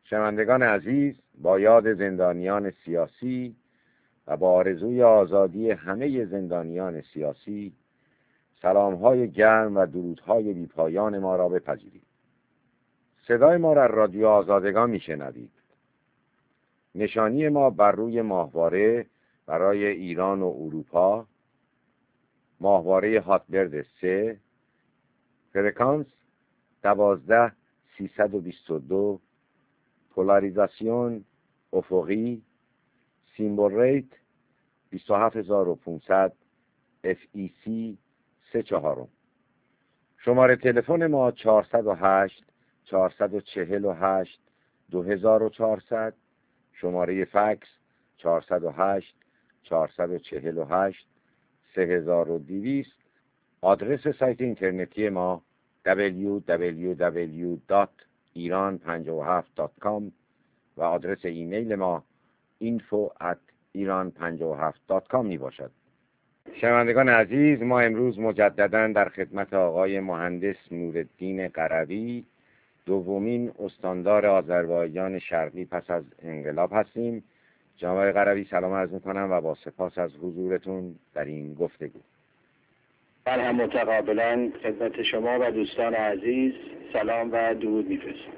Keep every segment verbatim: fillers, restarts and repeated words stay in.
شنوندگان عزیز، با یاد زندانیان سیاسی و با آرزوی آزادی همه زندانیان سیاسی، سلام‌های گرم و درودهای بی‌پایان ما را بپذیرید. صدای ما را رادیو آزادگان میشنوید. نشانی ما بر روی ماهواره برای ایران و اروپا، ماهواره هاتبرد سه، فرکانس دوازده سیصد و بیست و دو، پولاریزاسیون افقی، سیمبل ریت بیست و هفت هزار و پانصد، اف ای سی سه چهارم. شماره تلفن ما چهارصد و هشت چهارصد و چهل و هشت دو هزار و چهارصد، شماره فکس چهارصد و هشت چهارصد و چهل و هشت سه هزار و دویست. آدرس سایت اینترنتی ما دبلیو دبلیو دبلیو دات ایران پنجاه و هفت دات کام و آدرس ایمیل ما اینفو ات ایران پنجاه و هفت دات کام می باشد. شنوندگان عزیز، ما امروز مجددا در خدمت آقای مهندس نورالدین قروی، دومین استاندار آذربایجان شرقی پس از انقلاب هستیم. جناب قروی سلام عرض می‌کنم و با سپاس از حضورتون در این گفتگو. من هم متقابلا خدمت شما و دوستان عزیز سلام و درود می‌فرستم.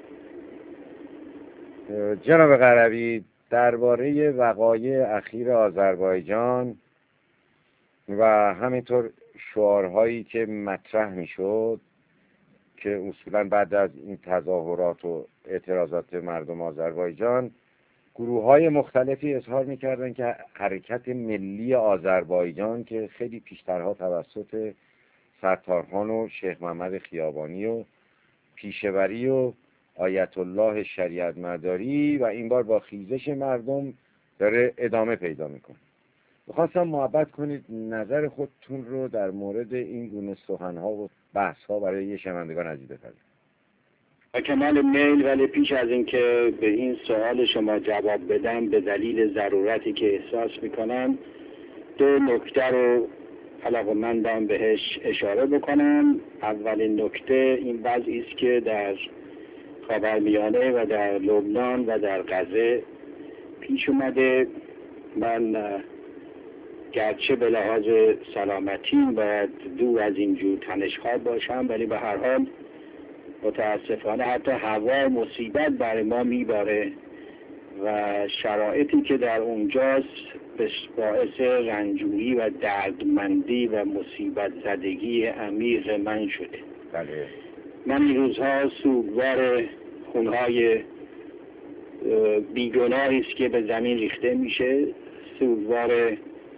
جناب قروی، درباره وقایع اخیر آذربایجان و همینطور شعارهایی که مطرح میشد که اصولا بعد از این تظاهرات و اعتراضات مردم آذربایجان گروه‌های مختلفی اظهار می‌کردند که حرکت ملی آذربایجان که خیلی پیشترها توسط ستارخان و شیخ محمد خیابانی و پیشوری و آیت الله شریعت مداری و این بار با خیزش مردم داره ادامه پیدا میکنه. میخواستم محبت کنید نظر خودتون رو در مورد این گونه سخنها و بحثها برای شنوندگان عزیز بفرمایید. با کمال میل، ولی پیش از اینکه به این سوال شما جواب بدم به دلیل ضرورتی که احساس میکنم دو نکته رو علاقه‌مندم بهش اشاره بکنم. اولین نکته این وضعی است که در خاورمیانه و در لبنان و در غزه پیش اومده. من گرچه به لحاظ سلامتی باید دور از اینجور تنش‌ها باشم، ولی به هر حال متاسفانه حتی هوا مصیبت برای ما میباره و شرایطی که در اونجاست باعث رنجوری و دردمندی و مصیبت زدگی عمیق من شده. بله. من این روزها سوگوار خونهای بیگناهی است که به زمین ریخته میشه، سوگوار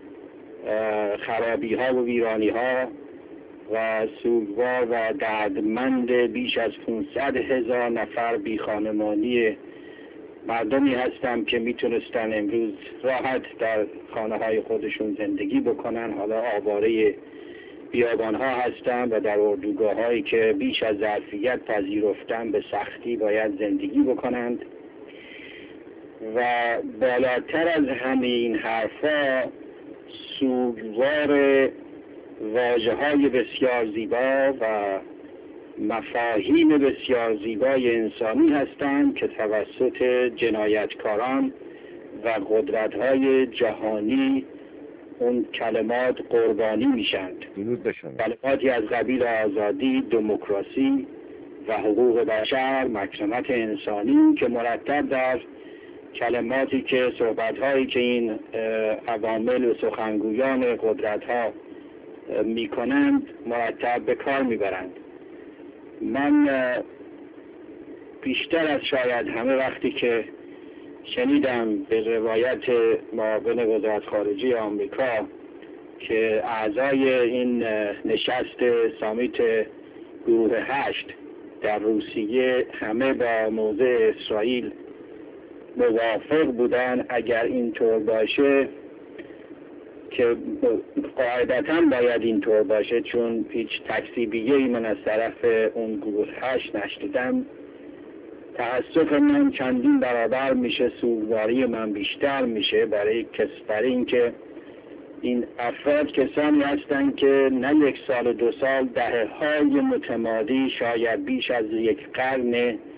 خرابی ها و ویرانی ها و سوگوار و دردمند بیش از پانصد هزار نفر بی خانمانی مردمی هستم که میتونستن امروز راحت در خانه های خودشون زندگی بکنن، حالا آواره بیابان ها هستن و در اردوگاه هایی که بیش از ظرفیت پذیرفتن به سختی باید زندگی بکنند. و بالاتر از همین حرفا سوگوار واژه های بسیار زیبا و مفاهیم بسیار زیبای انسانی هستند که توسط جنایتکاران و قدرت‌های جهانی اون کلمات قربانی میشند. کلماتی از قبیل آزادی، دموکراسی و حقوق بشر، مکرمت انسانی که مرتب در کلماتی که صحبت‌هایی که این عوامل و سخنگویان قدرت‌ها میکنند مرتب به کار میبرند. من بیشتر از شاید همه وقتی که شنیدم به روایت معاون وزارت خارجه آمریکا که اعضای این نشست سامیت گروه هشت در روسیه همه با موضع اسرائیل موافق بودن، اگر اینطور باشه که قاعدتاً باید اینطور باشه چون هیچ تکذیبیه ای من از طرف اون گروه هشت نشنیدم، تأسف من چندین برابر میشه، سوگواری من بیشتر میشه برای کس برای اینکه این افراد کسانی هستند که نه یک سال و دو سال، دهه های متمادی، شاید بیش از یک قرن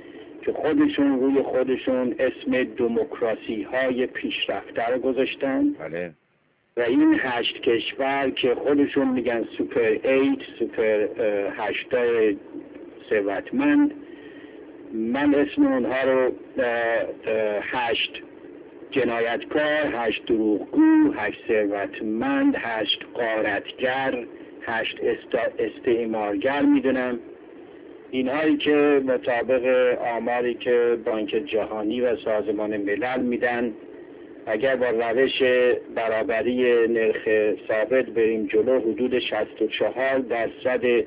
که خودشون روی خودشون اسم دموکراسی های پیشرفته رو گذاشتن. بله. و این هشت کشور که خودشون میگن سوپر ایت، سوپر هشتای ثروتمند، من اسم اونها رو هشت جنایتکار، هشت دروغگو، هشت ثروتمند، هشت غارتگر، هشت استعمارگر میدونم. اینهایی که مطابق آماری که بانک جهانی و سازمان ملل میدن، اگر با روش برابری نرخ ثابت بریم جلو، حدود شصت و چهار درصد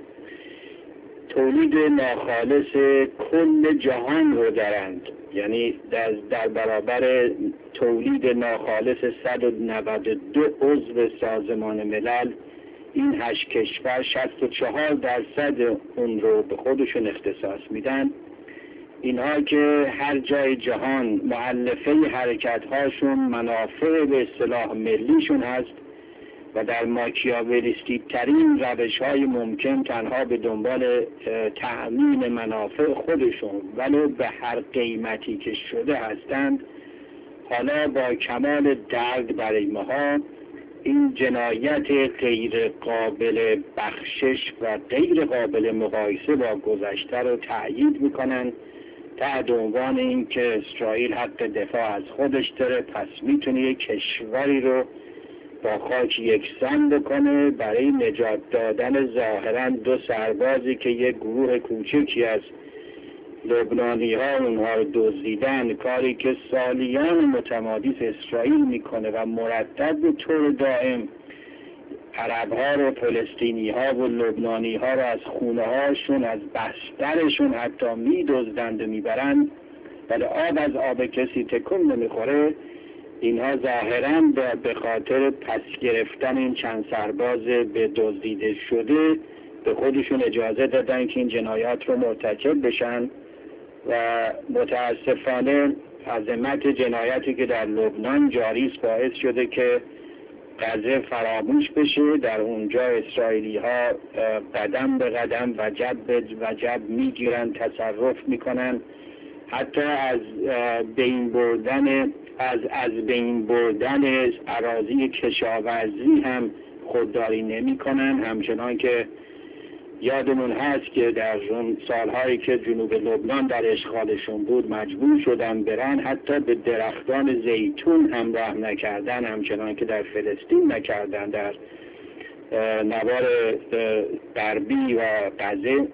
تولید ناخالص کل جهان رو دارند. یعنی در, در برابر تولید ناخالص صد و نود و دو عضو سازمان ملل، این هشت کشور شصت و چهار درصد اون رو به خودشون اختصاص میدن. اینها که هر جای جهان مؤلفه حرکت هاشون منافع به اصطلاح ملیشون هست و در ماکیاولیستی ترین روش های ممکن تنها به دنبال تأمین منافع خودشون ولو به هر قیمتی که شده هستند، حالا با کمال درد برای ماها این جنایت غیر قابل بخشش و غیر قابل مقایسه با گذشته رو تأیید میکنن تحت عنوان این که اسرائیل حق دفاع از خودش داره، پس میتونه یک کشوری رو با خاک یکسان بکنه برای نجات دادن ظاهرا دو سربازی که یک گروه کوچکی از لبنانی ها اونها رو دزدیدن، کاری که سالیان متمادی اسرائیل میکنه و مرتب به طور دائم عرب ها رو، فلسطینی ها و لبنانی ها رو از خونه هاشون، از بسترشون حتی میدزدند و میبرند، ولی آب از آب کسی تکون نمیخوره. اینها ظاهرا به خاطر پس گرفتن این چند سرباز به دزدیده شده به خودشون اجازه دادن که این جنایات رو مرتکب بشن و متاسفانه عظمت جنایتی که در لبنان جاری است باعث شده که غزه فراموش بشه. در اونجا اسرائیلی ها قدم به قدم، وجب به وجب میگیرن، تصرف میکنن، حتی از بین بردن از از بین بردن اراضی کشاورزی هم خودداری نمی کنن. همچنان که یادمون هست که در اون سالهایی که جنوب لبنان در اشغالشون بود مجبور شدن برن، حتی به درختان زیتون هم رحم نکردن، همچنان که در فلسطین نکردن، در نوار غربی و غزه.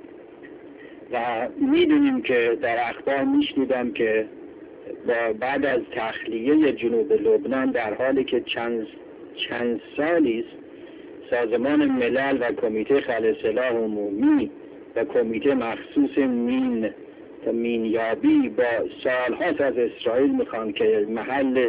و میدونیم که در اخبار میشنیدم که بعد از تخلیه جنوب لبنان در حالی که چند چند سالی است سازمان ملل و کمیته خلع سلاح عمومی و کمیته مخصوص مین مینیابی با سالهاست از اسرائیل میخوان که محل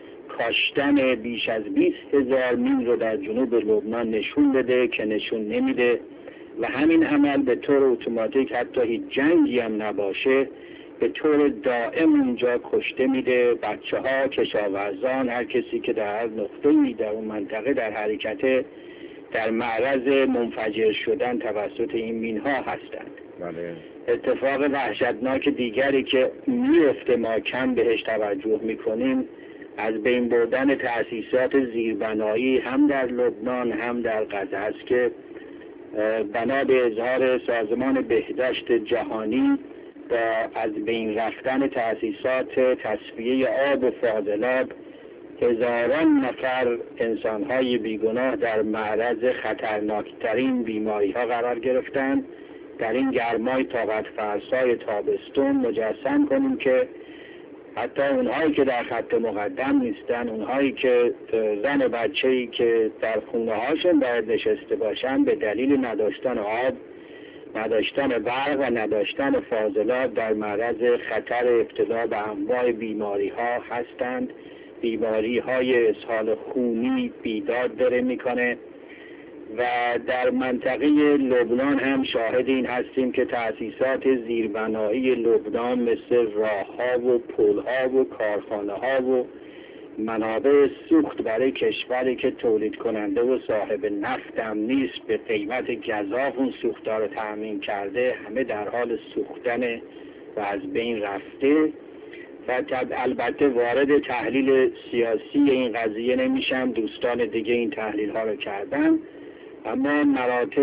کاشتن بیش از بیست هزار مین رو در جنوب لبنان نشون بده، که نشون نمیده و همین عمل به طور اتوماتیک حتی هیچ جنگی هم نباشه به طور دائم اونجا کشته میده. بچه ها، کشاورزان، هر کسی که در هر نقطه‌ای در اون منطقه در حرکت در معرض منفجر شدن توسط این مینها هستند. بله. اتفاق وحشتناک دیگری که میفته ما کم بهش توجه میکنیم از بین بردن تأسیسات زیربنایی هم در لبنان هم در غزه است که بنا به اظهار سازمان بهداشت جهانی با از بین رفتن تأسیسات تصفیه آب و فاضلاب هزاران نفر انسانهای بیگناه در معرض خطرناکترین بیماری ها قرار گرفتند. در این گرمای طاقت فرسای تابستون مجسم کنیم که حتی اونهایی که در خط مقدم نیستن، اونهایی که زن و بچه‌ای که در خونه هاشون باید نشسته باشن به دلیل نداشتن آب، نداشتن برق و نداشتن فاضلاب در معرض خطر ابتلا به انواع بیماری ها هستند. بیماری های اسهال خونی بیداد داره میکنه و در منطقه لبنان هم شاهد این هستیم که تأسیسات زیربنایی لبنان مثل راه ها و پل ها و کارخانه ها و منابع سوخت برای کشوری که تولید کننده و صاحب نفت هم نیست به قیمت گزاف اون سوخت‌ها رو تأمین کرده، همه در حال سوختن و از بین رفته و البته وارد تحلیل سیاسی این قضیه نمیشم، دوستان دیگه این تحلیل ها رو کردن، اما مراتب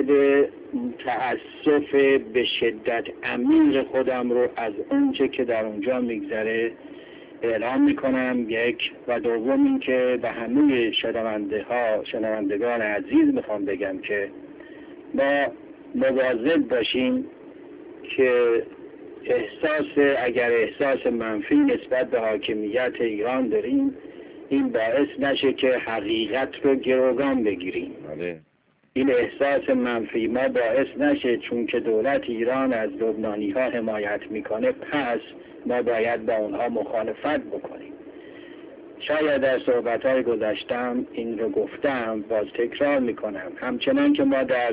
تأسف به شدت عمیق خودم رو از اونچه که در اونجا میگذره اعلام میکنم. یک و دوم این که به همه شنونده ها شنوندگان عزیز میخوام بگم که ما مواظب باشیم که احساس اگر احساس منفی نسبت به حاکمیت ایران داریم این باعث نشه که حقیقت رو گروگان بگیریم. بله. این احساس منفی ما باعث نشه چون که دولت ایران از لبنانی ها حمایت میکنه پس ما باید با اونها مخالفت بکنیم. شاید در صحبت های گذشتم این رو گفتم، باز تکرار میکنم. همچنان که ما در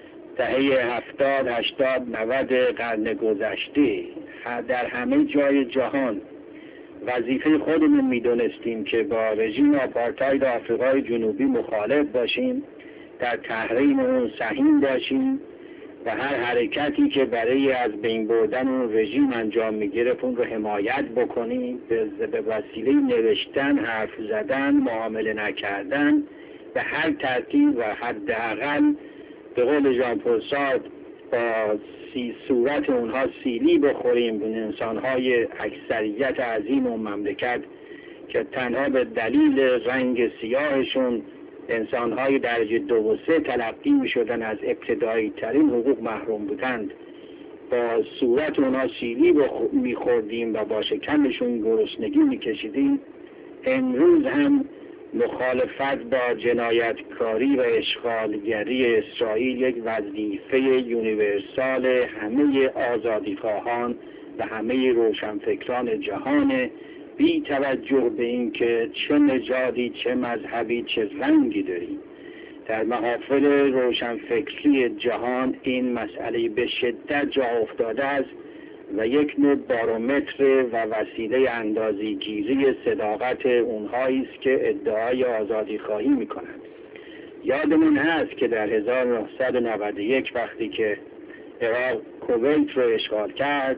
دهه هفتاد، هشتاد، نود قرن گذشته در همه جای جهان وظیفه خودمون میدونستیم که با رژیم آپارتاید آفریقای جنوبی مخالف باشیم، در تحریم اون سهیم باشیم و هر حرکتی که برای از بین بردن اون رژیم انجام میگرفت اون رو حمایت بکنیم، به وسیله نوشتن، حرف زدن، معامله نکردن، به هر ترتیب و حداقل به قول ژان پل سارتر با سی صورت اونها سیلی بخوریم. اون انسانهای اکثریت عظیم اون مملکت که تنها به دلیل رنگ سیاهشون انسانهای درجه دو و سه تلقی می شدن از ابتدایی ترین حقوق محروم بودند، با صورت اونها سیلی می خوردیم و با شکمشون گرسنگی می کشیدیم. امروز هم مخالفت با جنایتکاری و اشغالگری اسرائیل یک وظیفه یونیورسال همه آزادیخواهان و همه روشنفکران جهانه، بی توجه به این که چه نژادی، چه مذهبی، چه رنگی داریم. در محافل روشنفکری جهان این مسئله به شدت جا افتاده است و یک نوع بارومتر و وسیله اندازه‌گیری صداقت اونهایی است که ادعای آزادی خواهی میکنند. یادمون هست که در هزار و نهصد و نود و یک وقتی که عراق کویت رو اشغال کرد،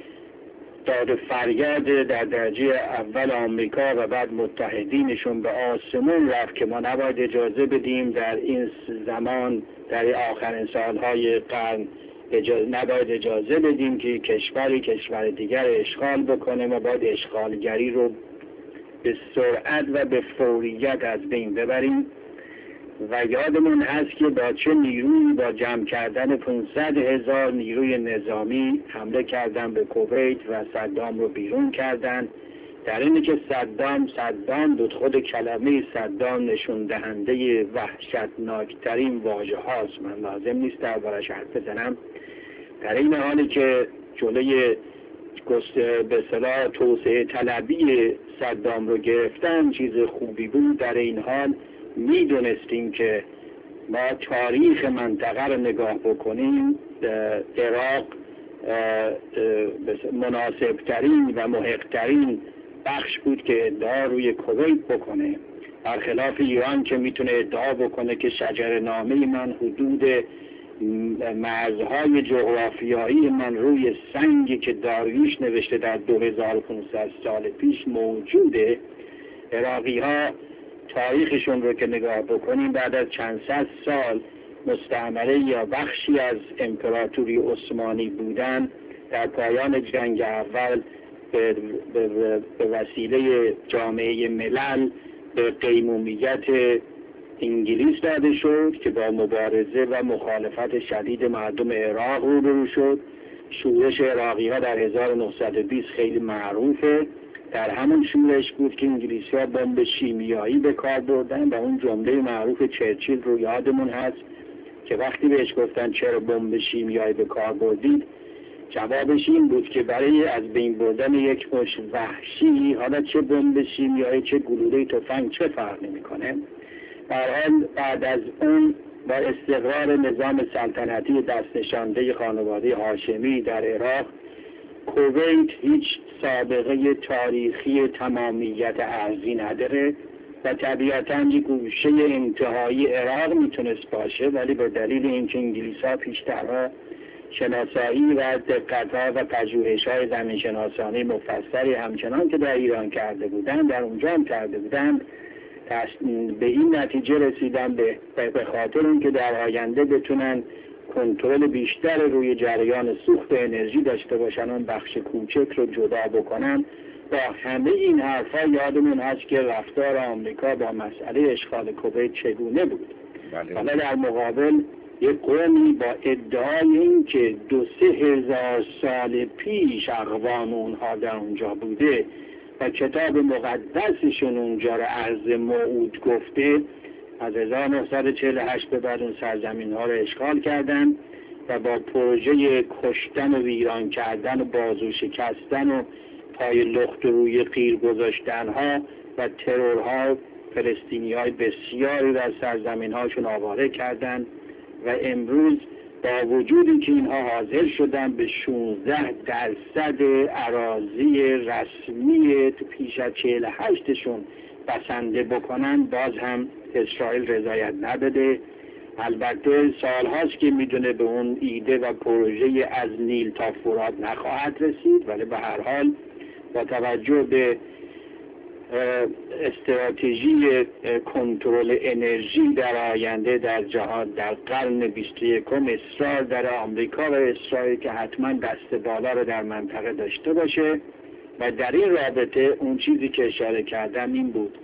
داد فریاد در درجه اول آمریکا و بعد متحدینشون به آسمون رفت که ما نباید اجازه بدیم در این زمان، در آخرین سالهای قرن اجازه نباید اجازه بدیم که کشوری کشور دیگر اشغال بکنه. ما باید اشغالگری رو به سرعت و به فوریت از بین ببریم و یادمون هست که با چه نیروی، با جمع کردن پانصد هزار نیروی نظامی حمله کردن به کویت و صدام رو بیرون کردن. در اینه که صدام صدام بود، خود کلمه صدام نشون دهنده وحشتناکترین واژه هاست. من لازم نیست دربارش حرف بزنم. در این حالی که جلوی به اصطلاح توسعه طلبی صدام رو گرفتن چیز خوبی بود، در این حال میدونستیم که ما تاریخ منطقه رو نگاه بکنیم، عراق مناسبترین و محقترین بخش بود که ادعا روی کویت بکنه، برخلاف ایران که میتونه ادعا بکنه که شجره‌نامه من حدود مرزهای جغرافیایی من روی سنگی که داریوش نوشته در دو هزار و پانصد سال پیش موجوده. عراقی ها تاریخشون رو که نگاه بکنیم بعد از چند صد سال مستعمره یا بخشی از امپراتوری عثمانی بودن، در پایان جنگ اول به, به, به وسیله جامعه ملل به قیمومیت انگلیس داده شد که با مبارزه و مخالفت شدید مردم عراق روبرو شد. شورش عراقی ها در هزار و نهصد و بیست خیلی معروفه. در همون شورش بود که انگلیسی ها بمب شیمیایی به کار بردن و اون جمله معروف چرچیل رو یادمون هست که وقتی بهش گفتن چرا بمب شیمیایی به کار بردید، جوابش این بود که برای از بین بردن یک مش وحشی، حالا چه بمب شیمیایی چه گلوله تفنگ چه فرق نمی‌کنه. در حال بعد از اون با استقرار نظام سلطنتی دست نشانده خانواده هاشمی در عراق، کویت هیچ سابقه تاریخی تمامیت ارضی نداره و طبیعتاً یک گوشه انتهایی عراق میتونست باشه، ولی به دلیل اینکه انگلیس‌ها پیشترها شناسایی و دقت‌ها و پژوهش‌های زمین شناسانی مفصلی همچنان که در ایران کرده بودند در اونجا هم کرده بودند، به این نتیجه رسیدن به به خاطر اینکه در آینده بتونن کنترل بیشتر روی جریان سوخت انرژی داشته باشن، اون بخش کوچک رو جدا بکنن. با همه این حرفا یادمون هست که رفتار آمریکا با مسئله اشغال کویت چگونه بود. حالا در مقابل یک قومی با ادعای این که دو سه هزار سال پیش اقوام اونها در اونجا بوده و کتاب مقدسشون اونجا رو عرض موعود گفته، از هزار و نهصد و چهل و هشت به بعد اون سرزمین ها رو اشغال کردن و با پروژه کشتن و ویران کردن و بازو شکستن و پای لخت روی قیر گذاشتن ها و ترورها فلسطینی های بسیاری در سرزمین هاشون آواره کردن و امروز با وجودی که اینها حاضر شدن به شانزده درصد اراضی رسمی پیش از چهل و هشتشون بسنده بکنن، باز هم اسرائیل رضایت نداده. البته سالهاست که میدونه به اون ایده و پروژه از نیل تا فرات نخواهد رسید، ولی به هر حال با توجه به استراتژی کنترل انرژی در آینده در جهان در قرن بیست و یکم اصرار در آمریکا و اسرائیل که حتما دست بالا رو در منطقه داشته باشه و در این رابطه اون چیزی که اشاره کردم این بود،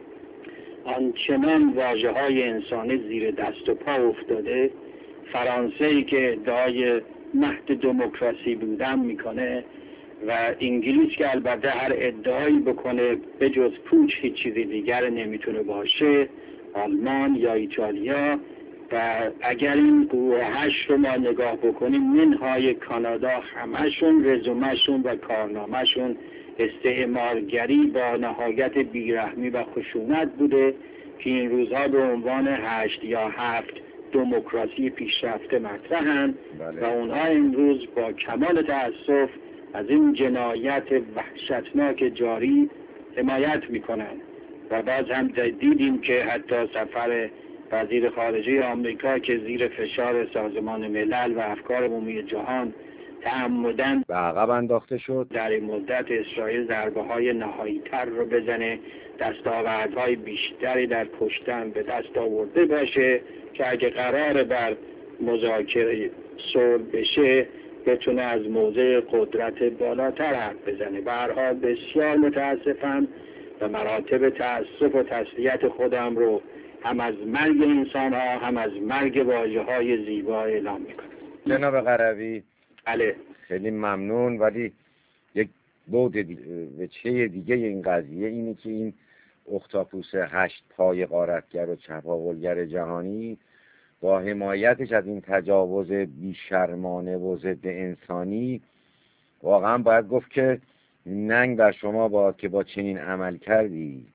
آنچنان واژه های انسانی زیر دست و پا افتاده. فرانسه‌ای که ادعای مهد دموکراسی بودن میکنه و انگلیس که البته هر ادعایی بکنه به جز پوچ هیچ چیزی دیگر نمیتونه باشه، آلمان یا ایتالیا، و اگر این گروه هشت رو ما نگاه بکنیم منهای کانادا همشون رزومشون و کارنامهشون استعمارگری با نهایت بیرحمی و خشونت بوده که این روزها به عنوان هشت یا هفت دموکراسی پیشرفته مطرحن و اونها امروز با کمال تأسف از این جنایت وحشتناک جاری حمایت میکنن. و باز هم دیدیم که حتی سفر وزیر خارجه آمریکا که زیر فشار سازمان ملل و افکار عمومی جهان تعمداً به عقب انداخته شد، در این مدت اسرائیل ضربه های نهایی تر رو بزنه، دستاوردهای بیشتری در کشتن به دست آورده باشه که اگه قرار بر مذاکره صلح بشه بتونه از موضع قدرت بالاتر حرف بزنه. به هر حال بسیار متاسفم و مراتب تأسف و تسلیت خودم رو هم از مرگ انسان ها هم از مرگ واژه های زیبا اعلام میکنم. جناب قروی بله خیلی ممنون، ولی یک بود دیگه وجهه دیگه این قضیه اینه که این اختاپوس هشت پای غارتگر و چپاولگر جهانی با حمایتش از این تجاوز بیشرمانه و ضد انسانی واقعا باید گفت که ننگ بر شما با که با چنین عمل کردی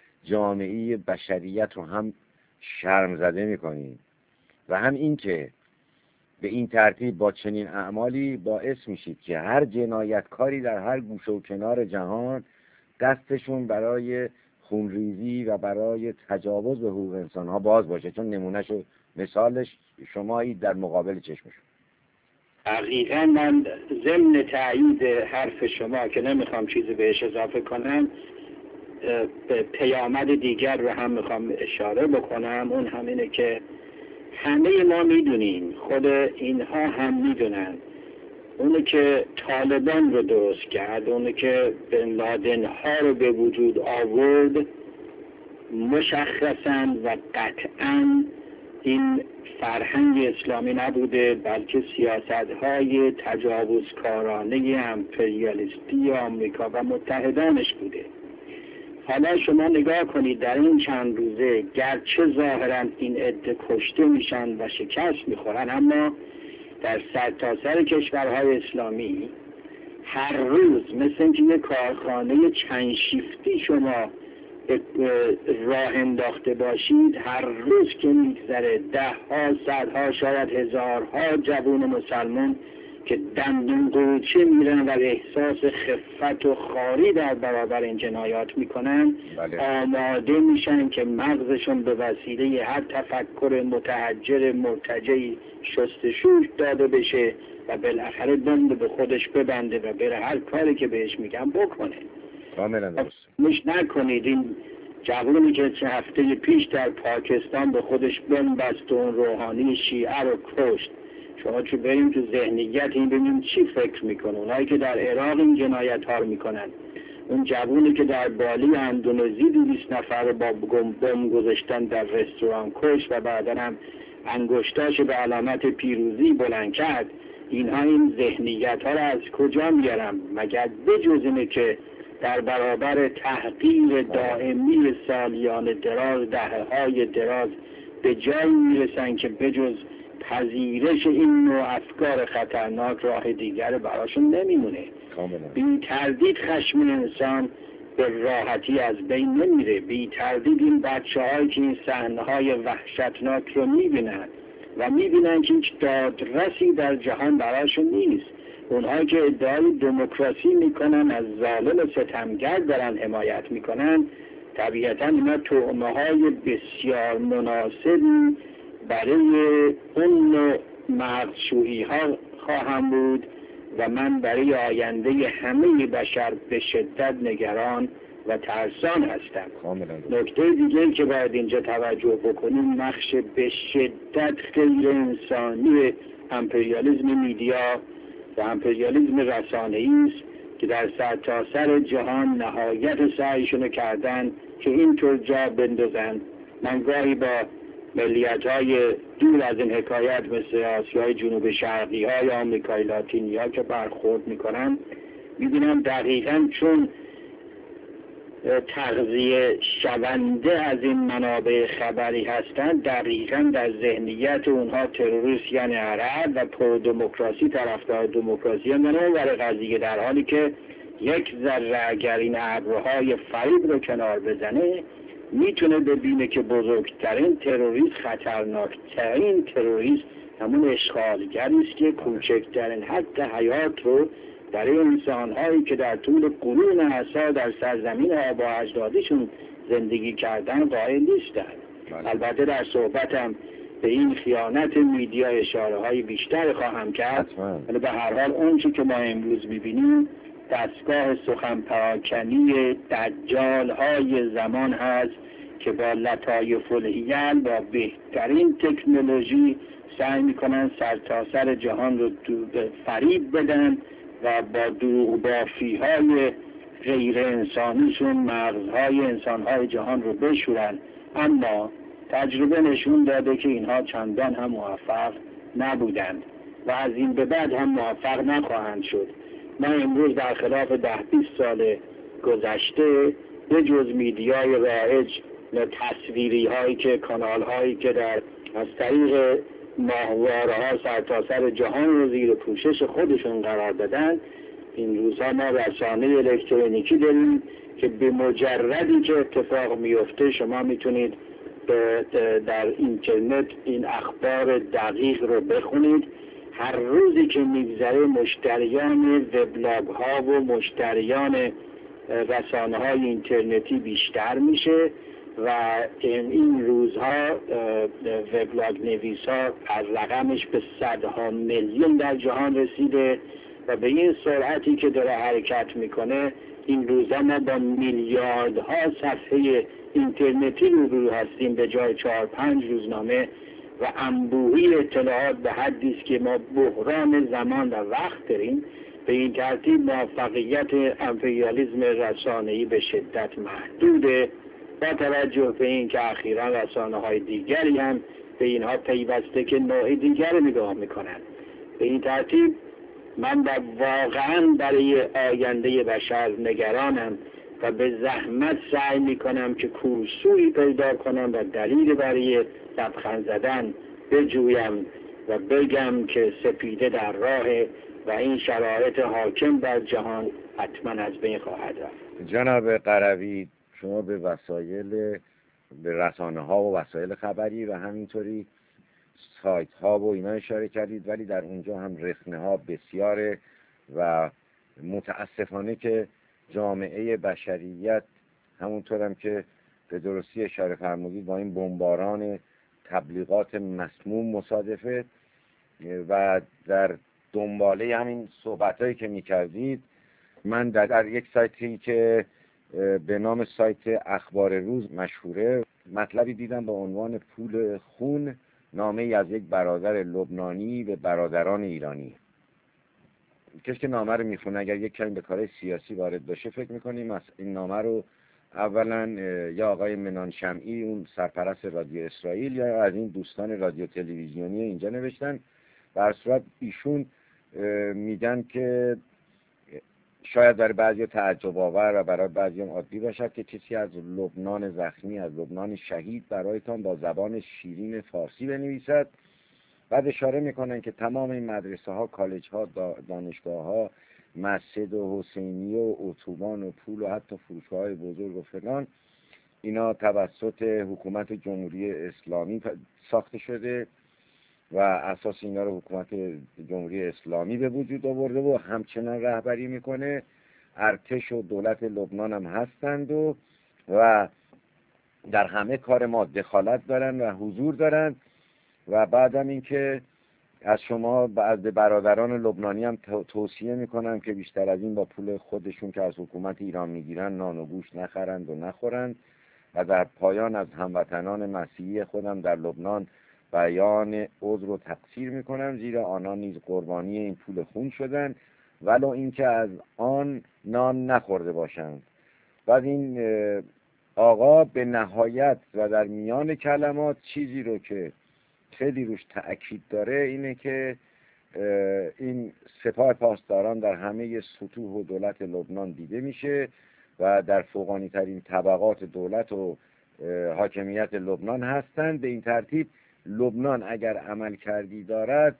جامعه بشریت رو هم شرم زده میکنی و هم این که به این ترتیب با چنین اعمالی باعث میشید که هر جنایتکاری در هر گوشه و کنار جهان دستشون برای خونریزی و برای تجاوز به حقوق انسان ها باز باشه، چون نمونهش و مثالش شمایی در مقابل چشمشون. حقیقا من ضمن تایید حرف شما که نمیخوام چیزی بهش اضافه کنم به پیامد دیگر رو هم میخوام اشاره بکنم. اون همینه که همه ما میدونیم، خود اینها هم میدونن، اونه که طالبان رو درست کرد، اونه که بن لادن ها رو به وجود آورد، مشخصاً و قطعاً این فرهنگ اسلامی نبوده، بلکه سیاست های تجاوزکارانه امپریالیستی آمریکا و متحدانش بوده. حالا شما نگاه کنید در این چند روزه گرچه ظاهراً این عده کشته میشن و شکست میخورن، اما در سرتاسر کشورهای اسلامی هر روز مثل اینکه یک کارخانه چند شیفتی شما راه انداخته باشید، هر روز که میگذره ده ها صدها شاید هزارها جوان مسلمان که دندون قروچه میرن و احساس خفت و خاری در برابر این جنایات میکنن، بله. آماده میشن که مغزشون به وسیله هر تفکر متحجر مرتجعی شستشو داده بشه و بالاخره بند به خودش ببنده و بره هر کاری که بهش میگن بکنه. کاملا درست. مش نکنید این جوانی که چه هفته پیش در پاکستان به خودش بند بست و اون روحانی شیعه رو کشت، شما چون بریم تو ذهنیت این ببینیم چی فکر میکنه. اونایی که در عراق این جنایت ها رو میکنن، اون جوانی که در بالی اندونزی دویست نفر رو با بم گذاشتن در رستوران کش و بعدا هم انگشتاش به علامت پیروزی بلند کرد، اینها این ذهنیت ها رو از کجا میارن؟ مگر بجز اینه که در برابر تحقیر دائمی سالیان دراز، دهه های دراز، به جایی میرسن که بجز پذیرش این نوع افکار خطرناک راه دیگر براشون نمیمونه. بی تردید خشم انسان به راحتی از بین نمیره. بی تردید این بچه هایی که این صحنه های وحشتناک رو میبینن و میبینن که هیچ دادرسی در جهان براشون نیست. اونها که ادعای دموکراسی میکنن، از ظالم و ستمگر دارن حمایت میکنن، طبیعتا اینا طعمه های بسیار مناسبی برای اون نوع مغزشویی ها خواهم بود و من برای آینده همه بشر به شدت نگران و ترسان هستم. نکته دیگه که باید اینجا توجه بکنیم، نقش به شدت غیر انسانی امپریالیسم میدیا و امپریالیسم رسانه‌ای است که در سرتاسر جهان نهایت سعیشون کردن که اینطور جا بندازن. من گاهی با ملیت‌های دور از این حکایت مثل آسیای جنوب شرقی ها یا آمریکای لاتینی ها که برخورد میکنن، میبینم دقیقاً چون تغذیه شونده از این منابع خبری هستند، دقیقاً در ذهنیت اونها تروریست یعنی عرب و پرو دموکراسی، طرفدار دموکراسی هم برای قضیه، در حالی که یک ذره اگر این ابرهای فریب رو کنار بزنه میتونه ببینه که بزرگترین تروریست، خطرناکترین تروریست همون اشغالگری است که کوچکترین حق حیات رو برای انسان‌هایی که در طول قرون اسا در سرزمین آبا اجدادشون زندگی کردن قائل نیستند. البته در صحبتم به این خیانت میدیا اشاره‌های بیشتر خواهم کرد، ولی به هر حال اون چیزی که ما امروز می‌بینیم دستگاه سخن پراکنی دجال‌های زمان هست که با لطایف الحیل، با بهترین تکنولوژی سعی میکنن سرتاسر جهان رو فریب بدن و با دروغ بافی های غیر انسانیشون مغزهای انسانهای جهان رو بشورن. اما تجربه نشون داده که اینها چندان هم موفق نبودند و از این به بعد هم موفق نخواهند شد. ما امروز در خلاف ده بیست سال گذشته به جز میدیای رایج و تصویری هایی که کانال هایی که در از طریق ماهواره ها سرتاسر جهان رو زیر پوشش خودشون قرار دادن، این روزها ما رسانه الکترونیکی داریم که به مجردی که اتفاق میفته شما میتونید در اینترنت این اخبار دقیق رو بخونید. هر روزی که میگذره مشتریان وبلاگ ها و مشتریان رسانه های اینترنتی بیشتر میشه و این روزها وبلاگ نویس ها از رقمش به صدها میلیون در جهان رسیده و به این سرعتی که داره حرکت میکنه این روزها ما با میلیاردها صفحه اینترنتی روبرو هستیم به جای چهار پنج روزنامه و انبوهی اطلاعات به حدی است که ما بحران زمان و وقت داریم. به این ترتیب موفقیت امپریالیسم رسانه‌ای به شدت محدوده با توجه به این که اخیراً رسانه‌های دیگری هم به اینها پیوسته که نوع دیگر نگاه میکنن. به این ترتیب من واقعاً برای آینده بشر نگرانم و به زحمت سعی میکنم که کورسویی پیدا کنم و دلیل برای لبخند زدن بجویم و بگم که سپیده در راه و این شرایط حاکم بر جهان حتما از بین خواهد رفت. جناب قروی، شما به وسایل به رسانه ها و وسایل خبری و همینطوری سایت ها و اینا اشاره کردید، ولی در اونجا هم رسانه ها بسیاره و متاسفانه که جامعه بشریت همونطور هم که به درستی اشاره فرمودید با این بمباران تبلیغات مسموم مصادفه و در دنباله همین صحبتایی که میکردید من در, در یک سایتی که به نام سایت اخبار روز مشهوره مطلبی دیدم با عنوان پول خون، نامه ای از یک برادر لبنانی به برادران ایرانی. کسی که نامه رو میخونه اگر یک کمی به کار سیاسی وارد باشه فکر میکنیم این نامه رو اولا یا آقای منان شمعی اون سرپرست رادیو اسرائیل یا از این دوستان رادیو تلویزیونی اینجا نوشتن. در صورت ایشون میگن که شاید برای بعضی تعجب آور و برای بعضی هم عادی باشد که کسی از لبنان زخمی، از لبنان شهید برایتان با زبان شیرین فارسی بنویسد. بعد اشاره میکنن که تمام این مدرسه ها، کالج ها، دانشگاه ها، مسجد و حسینی و اتوبان و پول و حتی فروشگاه های بزرگ و فلان اینا توسط حکومت جمهوری اسلامی ساخته شده و اساس اینا رو حکومت جمهوری اسلامی به وجود آورده و همچنان رهبری میکنه. ارتش و دولت لبنان هم هستند و و در همه کار ما دخالت دارن و حضور دارن. و بعدم این که از شما از برادران لبنانی هم توصیه میکنم که بیشتر از این با پول خودشون که از حکومت ایران میگیرن نان و گوشت نخرند و نخورند. و در پایان از هموطنان مسیحی خودم در لبنان بیان عذر و تقصیر میکنم، زیرا آنان نیز قربانی این پول خون شدند ولو اینکه از آن نان نخورده باشند. بعد این آقا به نهایت و در میان کلمات چیزی رو که خیلی روش تأکید داره اینه که این سپاه پاسداران در همه سطوح و دولت لبنان دیده میشه و در فوقانی ترین طبقات دولت و حاکمیت لبنان هستند. به این ترتیب لبنان اگر عمل کردی دارد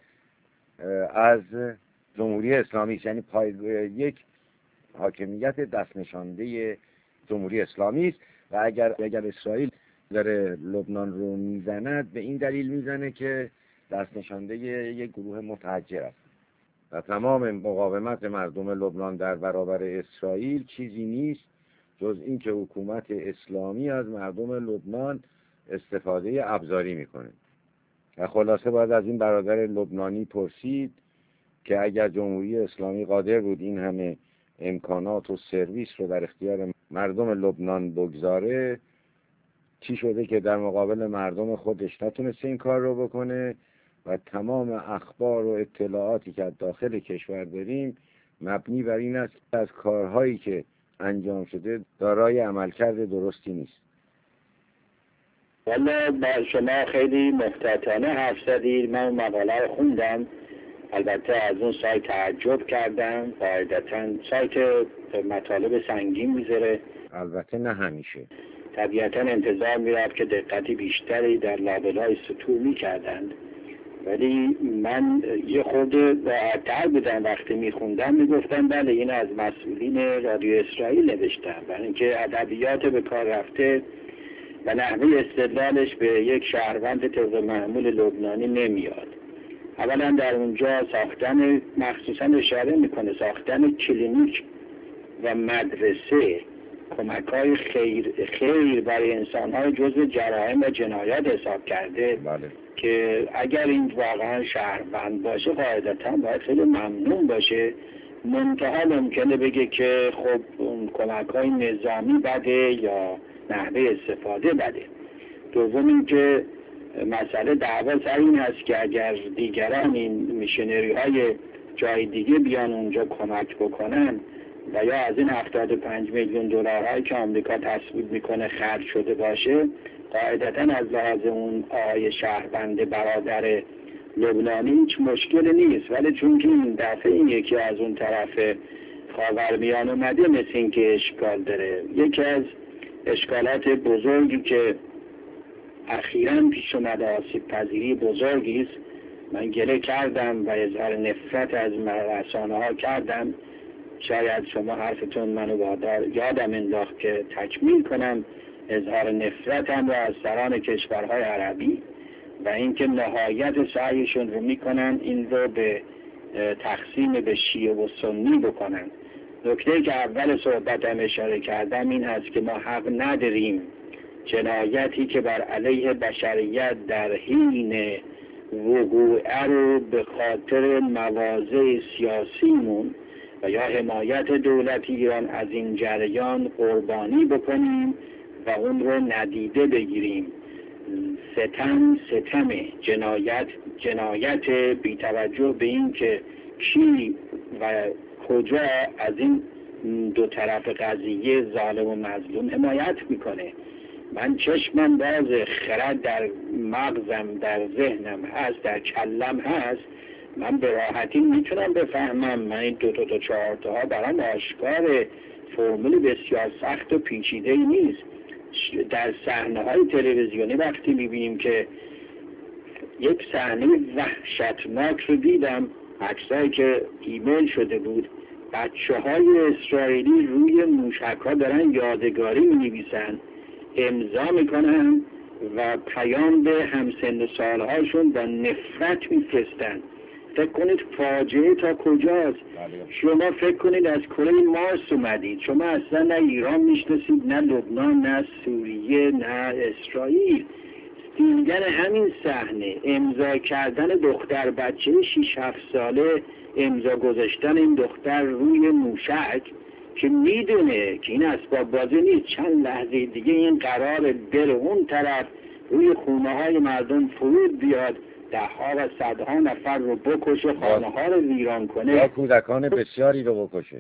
از جمهوری اسلامی است، یعنی پای یک حاکمیت دست نشانده جمهوری اسلامی است. و اگر اگر اسرائیل داره لبنان رو میزند به این دلیل میزنه که دست نشانده یک گروه متحجر است و تمام مقاومت مردم لبنان در برابر اسرائیل چیزی نیست جز این که حکومت اسلامی از مردم لبنان استفاده ابزاری میکنه. و خلاصه باید از این برادر لبنانی پرسید که اگر جمهوری اسلامی قادر بود این همه امکانات و سرویس رو در اختیار مردم لبنان بگذاره، چی شده که در مقابل مردم خودش نتونسته این کار رو بکنه؟ و تمام اخبار و اطلاعاتی که از داخل کشور داریم مبنی بر این است که از کارهایی که انجام شده دارای عملکرد درستی نیست. والا با شما خیلی محتاطانه حرف زدید. من مقاله رو خوندم، البته از اون سایت تعجب کردم. قاعدتاً سایت مطالب سنگین میذاره، البته نه همیشه. طبیعتاً انتظار میرفت که دقتی بیشتری در لابلای سطور میکردند، ولی من یه خورده راحت‌تر بودم وقتی میخوندم. میگفتم بله این از مسئولین رادیو اسرائیل نوشتن، برای اینکه ادبیات به کار رفته و نحوه استدلالش به یک شهروند طبق معمول لبنانی نمیاد. اولا در اونجا ساختن، مخصوصا اشاره میکنه ساختن کلینیک و مدرسه، کمک‌های خیر خیر برای انسان‌های جزء جرائم و جنایات حساب کرده. بله. که اگر این واقعا شهروند باشه قاعدتاً باید خیلی ممنون باشه. منتها ممکنه بگه که خب اون کمک‌های نظامی بده یا نحوه استفاده بده. دوم اینکه مسئله دعوا سر این هست که اگر دیگران این میشنری های جای دیگه بیان اونجا کمک بکنن و یا از این هفتاد و پنج میلیون دلار هایی که آمریکا تصویب میکنه خرج شده باشه، قاعدتا از لحاظ اون آقای شهروند برادر لبنانی هیچ مشکل نیست. ولی چون که این دفعه این یکی از اون طرف خاورمیانه اومده مثل این که اشکال داره. یکی از اشکالات بزرگی که اخیراً پیش اومده، آسیب پذیری بزرگی است. من گله کردم و اظهار نفرت از رسانه ها کردم. شاید شما حرفتون منو وادار یادم انداخت که تکمیل کنم اظهار نفرتم را از سران کشورهای عربی و اینکه نهایت سعیشون رو میکنن این رو به تقسیم به شیعه و سنی بکنن. نکته که اول صحبتم اشاره کردم این هست که ما حق نداریم جنایتی که بر علیه بشریت در حین وقوع رو به خاطر مواضع سیاسیمون و یا حمایت دولت ایران از این جریان قربانی بکنیم و اون رو ندیده بگیریم. ستم ستمه، جنایت جنایت، بی توجه به این که کی و کجا از این دو طرف قضیه ظالم و مظلوم حمایت میکنه. من چشمم باز، خرد در مغزم در ذهنم هست، در کلم هست، من به راحتی میتونم بفهمم. من این دو تا تا چهار تا ها برام آشکار، فرمول بسیار سخت و پیچیده ای نیست. در صحنه های تلویزیونی وقتی میبینیم که یک صحنه وحشتناک رو دیدم، عکسایی که ایمیل شده بود، بچه های اسرائیلی روی موشک ها دارن یادگاری می نویسن، امضا میکنن و پیام به همسن سالهاشون با نفرت میفرستن. فکر کنید فاجعه تا کجاست. شما فکر کنید از کره مارس اومدید، شما اصلا نه ایران میشناسید، نه لبنان، نه سوریه، نه اسرائیل. دیدن همین صحنه، امضا کردن دختر بچه شش هفت ساله، امضا گذاشتن این دختر روی موشک که میدونه که این اسباب بازی نیست، چند لحظه دیگه این قرار بره اون طرف، روی خونه های مردم فرود بیاد، ده ها و صدها نفر رو بکشه، خانه ها رو ویران کنه، یا کودکان بسیاری رو بکشه.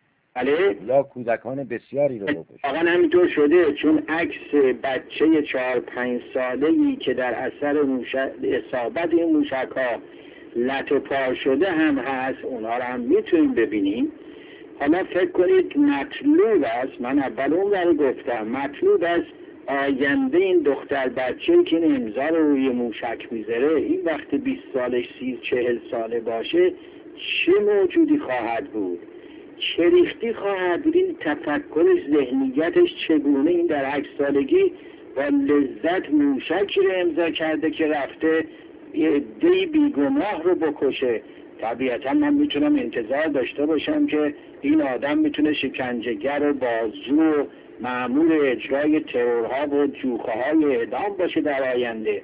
بله؟ یا کودکان بسیاری رو بکشه. واقعا همینطور شده، چون عکس بچه چهار پنج ساله‌ای که در اثر موشک اصابت این موشک ها لط و پار شده هم هست، اونها رو هم میتونیم ببینیم. حالا فکر کنید مطلوب است، من اول اون رو گفتم، مطلوب است آینده این دختر بچه که این امضا رو روی موشک میذاره، این وقت بیست سالش سی چهل ساله باشه، چه موجودی خواهد بود، چه ریختی خواهد بود، این تفکرش، ذهنیتش چگونه، این در هشت سالگی با لذت موشکی رو امضا کرده که رفته یه عده‌ای بیگناه رو بکشه. طبیعتا من میتونم انتظار داشته باشم که این آدم میتونه شکنجهگر و بازجو و مأمور اجرای ترورها و جوخه های اعدام باشه در آینده.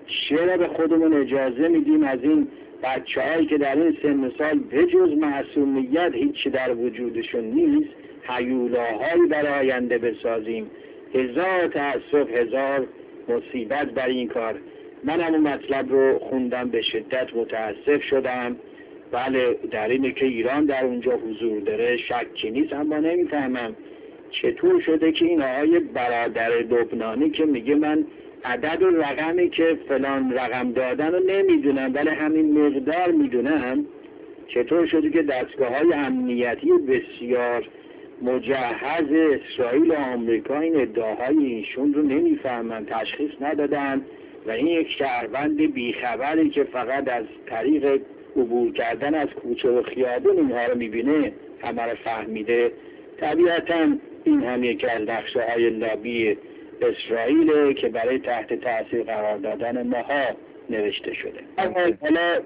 چرا به خودمون اجازه میدیم از این بچه هایی که در این سن سال بجز معصومیت هیچی در وجودشون نیست هیولاهایی در آینده بسازیم؟ هزار تأسف، هزار مصیبت بر این کار. من همون مطلب رو خوندم، به شدت متاسف شدم. بله، در اینه که ایران در اونجا حضور داره شکی نیست، اما نمیفهمم چطور شده که این آقای برادر لبنانی که میگه من عدد و رقمی که فلان رقم دادن رو نمیدونم ولی همین مقدار میدونم، چطور شده که دستگاه های امنیتی بسیار مجهز اسرائیل و آمریکا این ادعاهای ایشون رو نمیفهمن، تشخیص ندادن و این یک شهروند بیخبری که فقط از طریق عبور کردن از کوچه و خیابون اینها رو میبینه همه رو فهمیده. طبیعتا این هم یکی از نقشه‌های لابی اسرائیل که برای تحت تاثیر قرار دادن ماها نوشته شده. حالا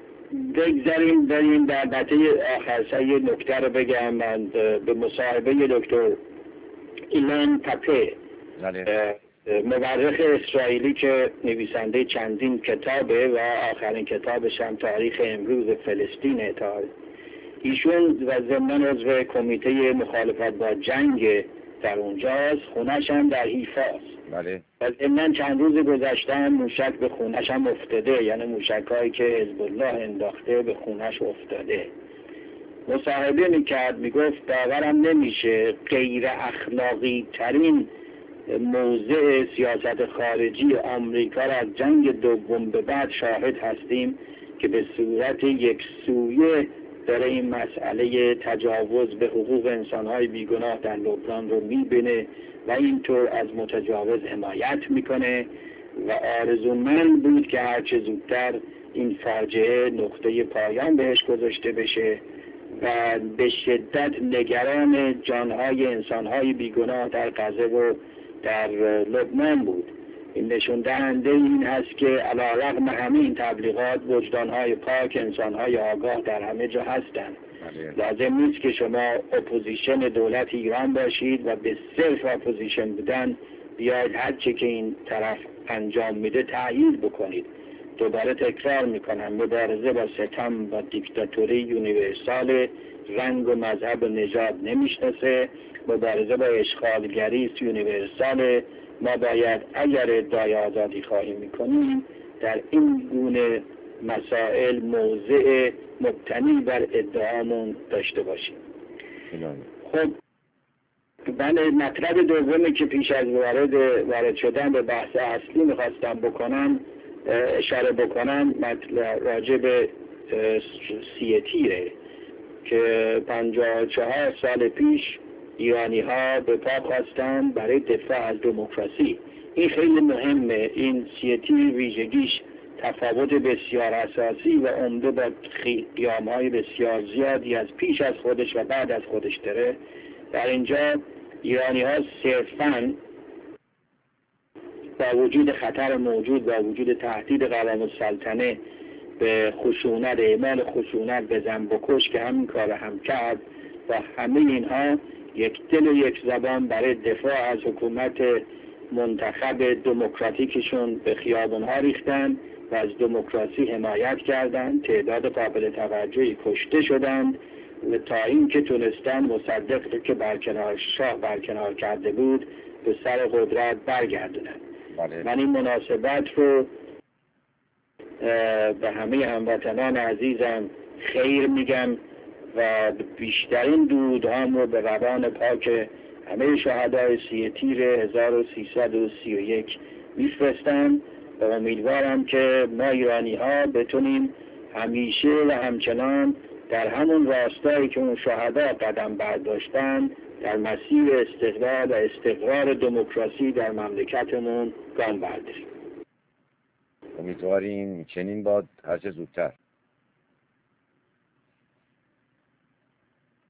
بگذاریم بریم در بطه آخر سر یه نکته رو بگم. من به مصاحبه دکتر ایلان پاپه، مورخ اسرائیلی که نویسنده چندین کتابه و آخرین کتابش هم تاریخ امروز فلسطین، تا ایشون و ضمن عضو کمیته مخالفت با جنگ در اونجاست، خونش هم در حیفاست. بله. و ضمن چند روز گذشته هم موشک به خونش هم افتاده، یعنی موشک هایی که حزب الله انداخته به خونش افتاده. مصاحبه میکرد، میگفت باورم نمیشه غیر اخلاقی ترین موضع سیاست خارجی آمریکا را از جنگ دوم به بعد شاهد هستیم که به صورت یک سویه داره این مسئله تجاوز به حقوق انسانهای بیگناه در لبنان رو میبینه و اینطور از متجاوز حمایت میکنه و آرزومند بود که هرچه زودتر این فاجعه نقطه پایان بهش گذاشته بشه و به شدت نگران جانهای انسانهای بیگناه در غزه و در لبنان بود. این نشون دهنده این هست که علیرغم همه این تبلیغات وجدانهای پاک، انسانهای آگاه در همه جا هستند. لازم نیست که شما اپوزیشن دولت ایران باشید و به صرف اپوزیشن بودن بیاید هر چه که این طرف انجام میده تأیید بکنید. دوباره تکرار میکنم، مبارزه با ستم و دیکتاتوری یونیورسال، رنگ و مذهب و نژاد نمیشناسه. مبارزه با اشغالگری یونیورسال. ما باید اگر ادعای آزادی خواهی میکنیم در این گونه مسائل موضع مبتنی بر ادعامون داشته باشیم. خب بله، مطلب دومی که پیش از وارد وارد شدن به بحث اصلی میخواستم بکنم اشاره بکنم مطلب راجع به سی تیره که پنجاه و چهار سال پیش ایرانی ها به پا خواستن برای دفاع از دموکراسی. این خیلی مهمه. این سی تیر ویژگیش تفاوت بسیار اساسی و عمده با قیام های بسیار زیادی از پیش از خودش و بعد از خودش داره. در اینجا ایرانی ها صرفاً با وجود خطر موجود و وجود تهدید قوام السلطنه به خشونت، اعمال خشونت به زن بکش که همین کار هم کرد و همه اینها یک دل و یک زبان برای دفاع از حکومت منتخب دموکراتیکشون به خیابان‌ها ریختن و از دموکراسی حمایت کردند. تعداد قابل توجهی کشته شدند و تا این که تونستن مصدق که برکنار شاه برکنار کرده بود به سر قدرت برگردونن. من این مناسبت رو به همه هموطنان عزیزم خیر میگم و بیشترین درودهام رو به روان پاک همه شهدای سی تیر هزار و سیصد و سی و یک میفرستم و امیدوارم که ما ایرانی ها بتونیم همیشه و همچنان در همون راستایی که اون شهدا قدم برداشتن در مسیر استقلال و استقرار دموکراسی در مملکتمون گام برداریم. امیدواریم چنین باد هرچه زودتر.